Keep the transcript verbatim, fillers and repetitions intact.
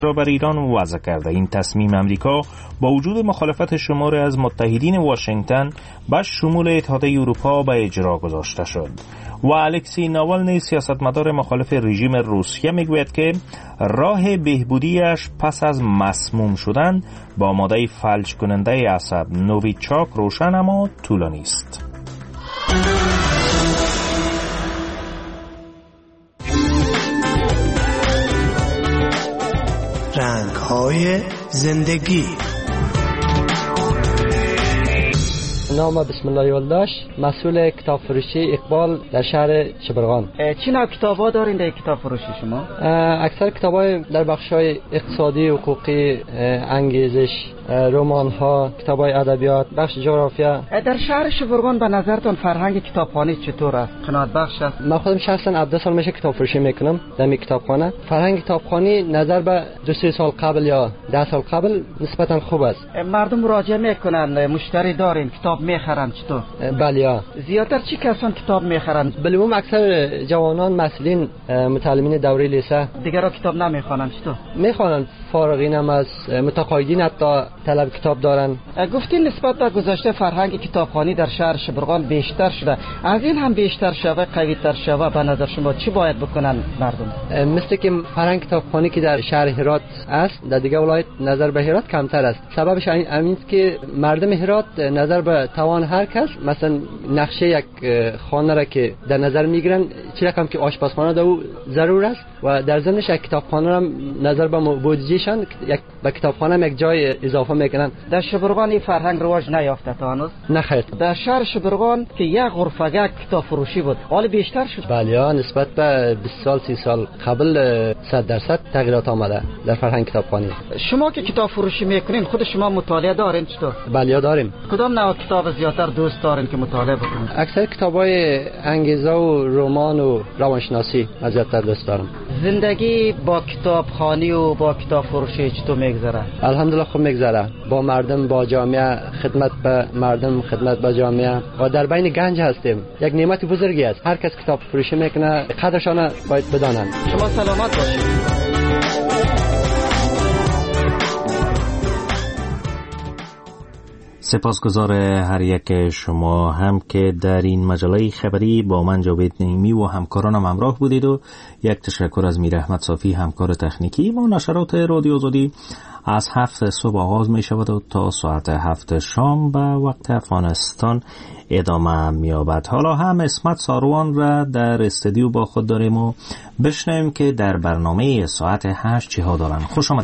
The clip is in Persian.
را بر ایران وضع کرده. این تصمیم امریکا با وجود مخالفت شماری از متحدین واشنگتن به شمول اتحادیه اروپا به اجرا گذاشته شد و الکسی ناوالنی سیاستمدار مخالف رژیم روسیه میگوید که راه بهبودیش پس از مسموم شدن با ماده فلج کننده عصب نوویچاک روشن اما طولانی است. رنگ‌های زندگی. نام بسم الله یولداش، مسئول کتاب فروشی اقبال در شهر شبرغان. چی نوع کتاب‌ها دارین در کتاب فروشی شما؟ اکثر کتاب‌های در بخش‌های اقتصادی، حقوقی، انگیزش، رمان‌ها، کتاب‌های ادبیات، بخش جغرافیا. در شهر شبرغان به نظرتون فرهنگ کتابخوانی چطور است؟ قناعت بخش است؟ من خودم شخصا هفده سال میشه کتاب فروشی میکنم در می کتابخانه. فرهنگ کتابخوانی نظر به دو سه سال قبل یا ده سال قبل نسبتاً خوب است. مردم مراجعه میکنن، مشتری دارین، کتاب میخرن چطور؟ بله. زیادتر چی کسان کتاب میخرن؟ بالعموم اکثر جوانان مسئولین متعلمین دوره لیسه دیگه را کتاب نمیخوانن چطور؟ میخوانن، فارغین هم از متقاعدین حتی طلب کتاب دارن. گفتین نسبت به گذشته فرهنگ کتابخوانی در شهر شبرغان بیشتر شده، از این هم بیشتر شوه، قوی‌تر شوه، به نظر شما چی باید بکنن مردم؟ مثل که فرهنگ کتابخوانی که در شهر هرات است در دیگه ولایت نظر به هرات کمتر است. سببش این است که مردم هرات نظر به توان هر کس مثلا نقشه یک خانه را که در نظر میگیرن چه رقم که آشپزخانه در او ضرور است و در ضمنش یک کتابخانه را نظر به بودجهشان یک به کتابخانه یک جای اضافه میکنن. در شبرغان این فرهنگ رواج نیافته تا هنوز؟ نه خیر. در شهر شبرغان که یک غرفه کتاب فروشی بود حال بیشتر شد. بله، نسبت به بیست سال سی سال قبل صد درصد تغییرات آمده در فرهنگ کتابخوانی. شما که کتاب فروشی میکنین خود شما مطالعه دارین چطور؟ بله داریم. کدام نوع کتاب زیاتر دوست دارین که مطالعه بکنین؟ اکثر کتابای انگیزه و رمان و روانشناسی زیاتر دوست دارم. زندگی با کتابخوانی و با کتاب فروشی چطور میگذره؟ الحمدلله خوب میگذره. با مردم، با جامعه، خدمت به مردم، خدمت به جامعه و در بین گنج هستیم. یک نعمت بزرگی است. هر کس کتاب فروشی میکنه قدرشان باید بدانند. شما سلامت باشید. سپاسگزار هر یک شما هم که در این مجله خبری با من جاوید نعیمی و همکارانم همراه بودید و یک تشکر از میر احمد صافی همکار تکنیکی. و نشرات رادیو آزادی از هفت صبح آغاز می شود و تا ساعت هفت شام به وقت افغانستان ادامه می یابد. حالا هم اسمت ساروان را در استودیو با خود داریم و بشنویم که در برنامه ساعت هشت چه ها دارند. خوش آمد.